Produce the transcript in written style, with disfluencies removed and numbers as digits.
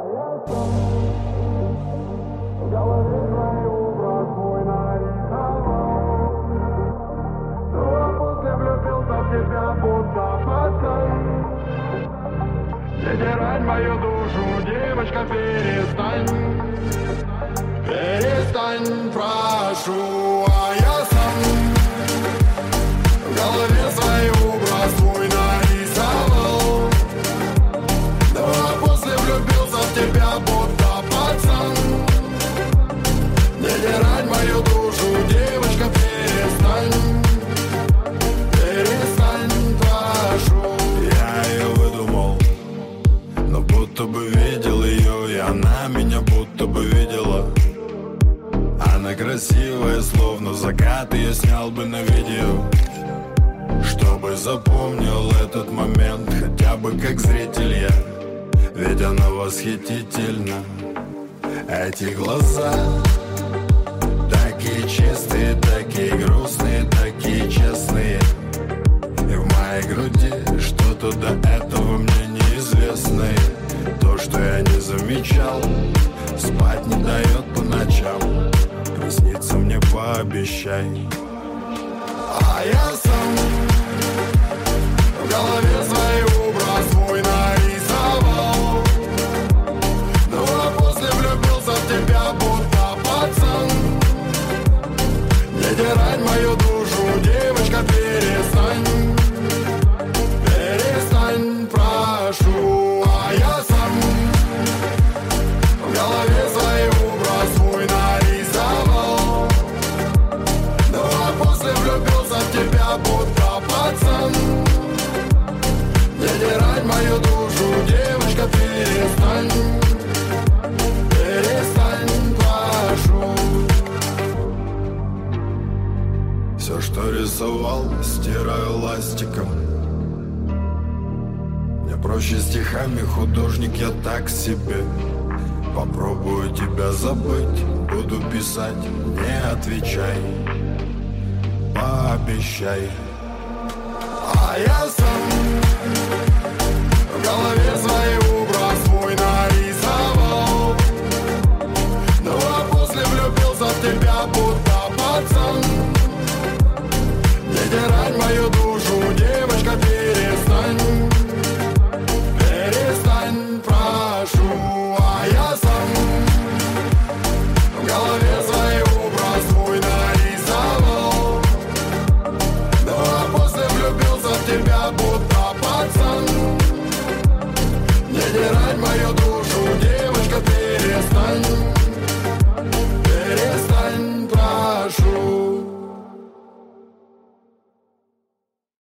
Не тирай мою душу, девочка, перестань. Перестань, прошу, а я сам в голове свой образ твой нарисовал. Ну а после влюбился в тебя, будто пацан. Не тирай мою душу, девочка, перестань. Перестань, прошу. Я ее выдумал, но будто бы видел ее, и она меня будто бы видела. Она красивая, словно закат, я снял бы на видео, чтобы запомнил этот момент, хотя бы как зритель я. Ведь она восхитительна. Эти глаза такие чистые, такие грустные, такие честные. И в моей груди что-то до этого мне неизвестное. То, что я не замечал, спать не дает по ночам. Приснится мне, пообещай. А я сам в голове свой образ свой нарисовал. Ну а после влюбился в тебя, будто пацан. Не тирай мою душу, девочка, перестань. Перестань, прошу. А я сам в голове свой образ свой нарисовал. Ну а после влюбился в тебя, будто пацан. Не тирай мою душу, девочка, перестань. Перестань, прошу. Все, что рисовал, стираю ластиком. Мне проще стихами, художник я так себе. Попробую тебя забыть, буду писать, не отвечай. Пообещай. А я сам в голове свой образ свой нарисовал. Ну а после влюбился в тебя, будто пацан. Не тирай мою душу, девочка, перестань. Перестань, прошу.